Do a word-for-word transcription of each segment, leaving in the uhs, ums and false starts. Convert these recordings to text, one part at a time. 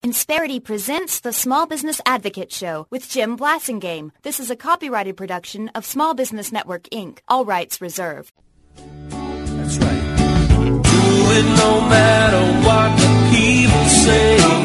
Insperity presents the Small Business Advocate Show with Jim Blasingame. This is a copyrighted production of Small Business Network, Incorporated. All rights reserved. That's right. Do it no matter what the people say. No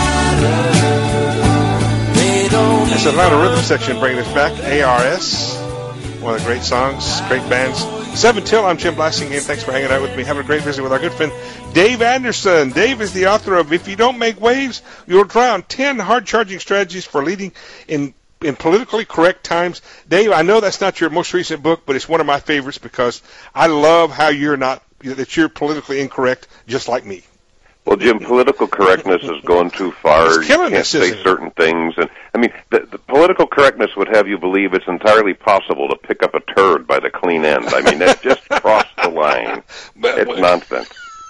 matter. They don't. That's Atlanta Rhythm Section bringing us back. A R S, one of the great songs, great bands. seven till, I'm Jim Blasingame. Thanks for hanging out with me. Having a great visit with our good friend Dave Anderson. Dave is the author of If You Don't Make Waves, You'll Drown, ten Hard-Charging Strategies for Leading in in Politically Correct Times. Dave, I know that's not your most recent book, but it's one of my favorites because I love how you're not, that you're politically incorrect just like me. Well, Jim, political correctness is going too far. It's killing you can't us, say isn't it? certain things. And I mean, the, the political correctness would have you believe it's entirely possible to pick up a turd by the clean end. I mean, that just crossed the line. But, it's nonsense.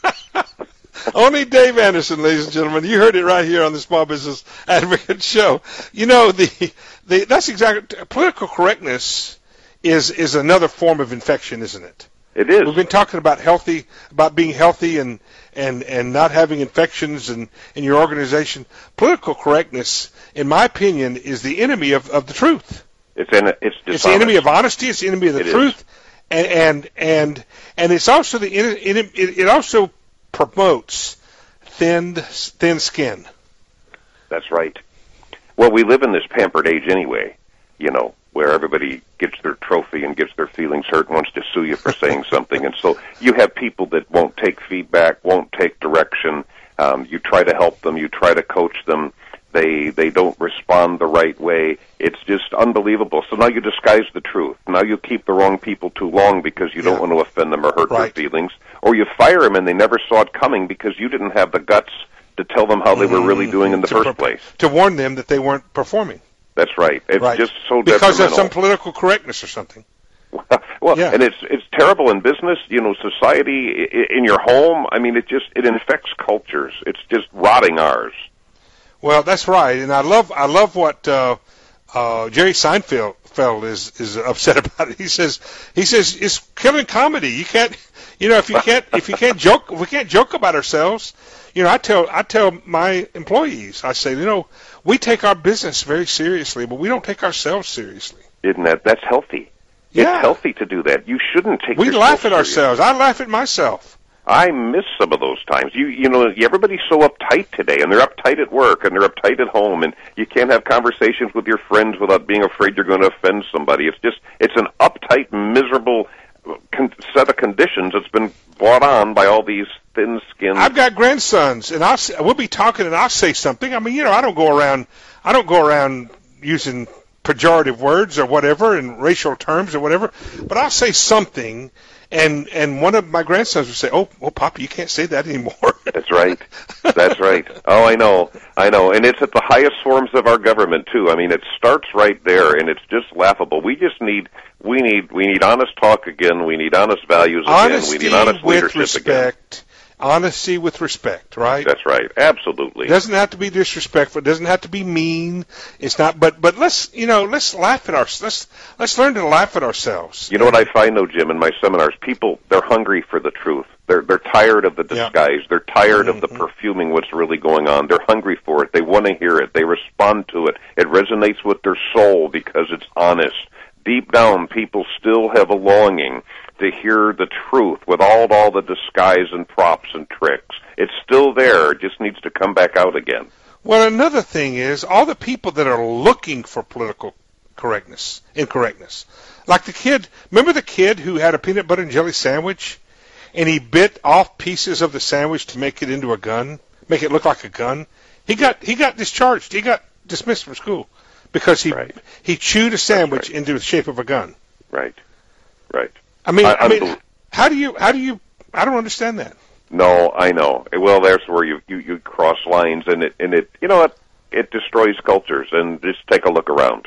Only Dave Anderson, ladies and gentlemen. You heard it right here on the Small Business Advocate Show. You know, the, the that's exactly, political correctness is is another form of infection, isn't it? It is. We've been talking about healthy, about being healthy and, and, and not having infections in, in your organization. Political correctness, in my opinion, is the enemy of, of the truth. It's an, it's It's the enemy of honesty. It's the enemy of the It truth, and, and and and it's also the it, it, it also promotes thin thin skin. That's right. Well, we live in this pampered age anyway, you know, where everybody gets their trophy and gets their feelings hurt and wants to sue you for saying something. And so you have people that won't take feedback, won't take direction. Um, you try to help them. You try to coach them. They they don't respond the right way. It's just unbelievable. So now you disguise the truth. Now you keep the wrong people too long because you Yeah. don't want to offend them or hurt Right. their feelings. Or you fire them and they never saw it coming because you didn't have the guts to tell them how they were really doing in the To first per- place. To warn them that they weren't performing. That's right. It's Right. just so Because detrimental. of some political correctness or something. Well, Yeah. and it's it's terrible in business, you know, society, i- in your home. I mean, it just it infects cultures. It's just rotting ours. Well, that's right, and I love I love what uh, uh, Jerry Seinfeld Feld is is upset about it. He says he says it's killing comedy. You can't, you know, if you can't if you can't joke if we can't joke about ourselves. You know, I tell I tell my employees, I say, you know, we take our business very seriously, but we don't take ourselves seriously. Isn't that that's healthy? Yeah. It's healthy to do that. You shouldn't take. We yourself laugh at serious. ourselves. I laugh at myself. I miss some of those times. You you know, everybody's so uptight today, and they're uptight at work, and they're uptight at home, and you can't have conversations with your friends without being afraid you're going to offend somebody. It's just it's an uptight, miserable con- set of conditions that's been brought on by all these thin-skinned. I've got grandsons, and I'll say, we'll be talking, and I'll say something. I mean, you know, I don't go around I don't go around using pejorative words or whatever and racial terms or whatever, but I'll say something. And and one of my grandsons would say, "Oh, oh, Papa, you can't say that anymore." That's right. That's right. Oh, I know. I know. And it's at the highest forms of our government too. I mean, it starts right there, and it's just laughable. We just need we need we need honest talk again. We need honest values again. Honesty we need honest with leadership respect. again. Honesty with respect, right? That's right. Absolutely. It doesn't have to be disrespectful. It doesn't have to be mean. It's not. But but let's you know let's laugh at our let's let's learn to laugh at ourselves. You know what I find though, Jim, in my seminars, people they're hungry for the truth. They're they're tired of the Yeah. disguise. They're tired Mm-hmm. of the perfuming what's really going on. They're hungry for it. They want to hear it. They respond to it. It resonates with their soul because it's honest. Deep down, people still have a longing to hear the truth without all the disguise and props and tricks. It's still there. It just needs to come back out again. Well, another thing is all the people that are looking for political correctness, incorrectness, like the kid. Remember the kid who had a peanut butter and jelly sandwich, and he bit off pieces of the sandwich to make it into a gun, make it look like a gun. He got he got discharged. He got dismissed from school because he Right. he chewed a sandwich right. into the shape of a gun. Right. Right. I mean, I- I, mean, unbel- how do you how do you? I don't understand that. No, I know. Well, there's where you, you, you cross lines, and it, and it, you know what? It destroys cultures, and just take a look around.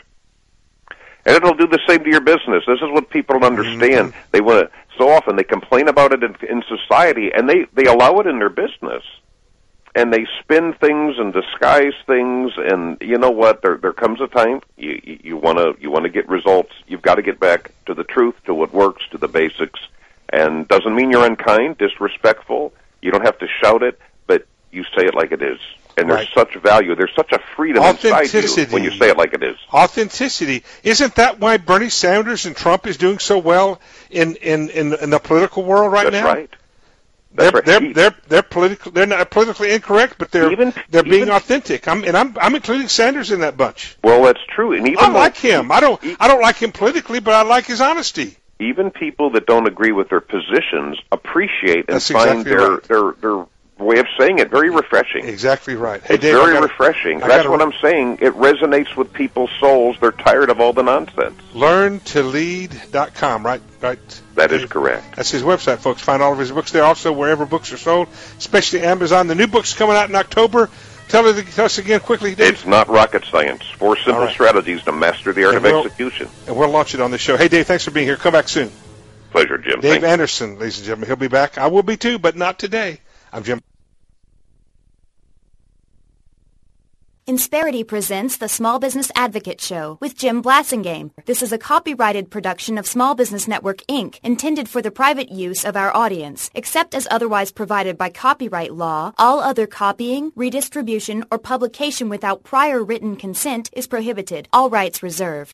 And it'll do the same to your business. This is what people don't understand. Mm-hmm. They want to, so often they complain about it in, in society, and they, they allow it in their business. And they spin things and disguise things, and you know what? There there comes a time you you, you want to you want to get results. You've got to get back to the truth, to what works, to the basics. And doesn't mean you're unkind, disrespectful. You don't have to shout it, but you say it like it is. And there's Right. such value. There's such a freedom inside you Authenticity. when you say it like it is. Authenticity. Isn't that why Bernie Sanders and Trump is doing so well in, in, in, in the political world right That's now? right. They're, That's right. they're, E- they're, they're, political, they're not politically incorrect, but they're, Even- they're being even- authentic. I'm, and I'm, I'm including Sanders in that bunch. Well, that's true. And even I though- like him. I don't, I don't like him politically, but I like his honesty. even people that don't agree with their positions appreciate and That's find exactly their, right. their their way of saying it very refreshing. Exactly right. Hey, It's Dave, I very gotta- refreshing. I That's gotta- what I'm saying. It resonates with people's souls. They're tired of all the nonsense. learn to lead dot com, right? Right. That is Dave? correct. That's his website, folks. Find all of his books there. Also, wherever books are sold, especially Amazon. The new book's coming out in October. Tell, it, tell us again quickly, Dave. It's not rocket science. Four simple All right. strategies to master the art And of we'll- execution. And we'll launch it on the show. Hey, Dave, thanks for being here. Come back soon. Pleasure, Jim. Dave Thank you. Anderson, ladies and gentlemen. He'll be back. I will be too, but not today. I'm Jim. Insperity presents the Small Business Advocate Show with Jim Blasingame. This is a copyrighted production of Small Business Network, Incorporated, intended for the private use of our audience. Except as otherwise provided by copyright law, all other copying, redistribution, or publication without prior written consent is prohibited. All rights reserved.